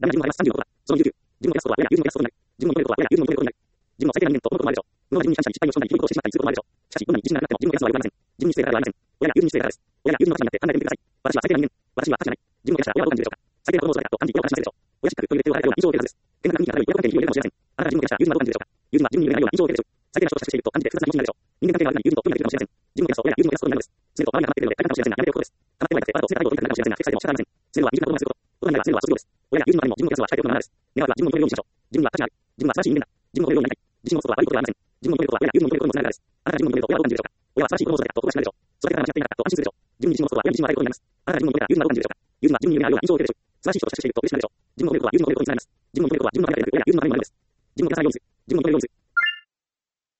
ダメな自分の30のことだ。その29、自分のクラスとは、やや、ユーズのクラスとなる。自分の能力とは、やや、ユーズの能力となる。自分の最低な人間と、このこともあるでしょう。無能な自分に感謝に失敗をしない、失敗をしてしまったりすることもあるでしょう。しかし、どんなに自信がなくても、自分のクラスは悪くありません。自分に失礼がありません。親や友人に失礼がです。親や友人の立場になって考えてみてください。私は最低な人間。私は価値がない。自分の親したら親はどう感じるでしょうか。最低な子供を育てたと感じ、親は感じませんでしょう。親失格というレッテルを貼られたような印象を受けるはずです。現段階に親子関係によるかもしれません。あなたが自分の親した友人はどう感じるでしょうか。友人は自分に言えないような印象を受けるでしょう。最低な人と接していると感じて複雑な気持ちになるでしょう。人間関係があるために友人と距離ができるかもしれません。自分のクラスと親や友人のクラスとなるのです。常と周りが溜まっているので大変かもしれませんが、やめておくことです。溜まってはいなくて、あなたを責めたいことを言いたくなるかもしれませんが、決済も仕方ありません。常は身近なことがすること。大人には常は卒業です。親や友人の中にも自分のクラスはしたいことが7です。願わくは自分を認めるようにしましょう。自分は価値がある。自分は素晴らしい人間だ。自分を認めるようになりたい。自信を持つことは悪いことではありません。自分を認めることは親や友人の認めることにもつながるからです。あなたが自分を認めると親はどう感じるでしょうか。親は素晴らしい子供を育てたと誇らしくなるでしょう。育て方が間違っていなかったと安心するでしょう。自分に自信を持つことは親に自信を与えることになります。あなたが自分を認めたら友人はどう感じるでしょうか。友人は自分に言えないような印象を受けるでしょう。素晴らしい人と接していると嬉しくなるでしょう。自分を認めることは友人の認めることにつながります。自分を認めることは自分の考えている親や友人のためにもなるんです。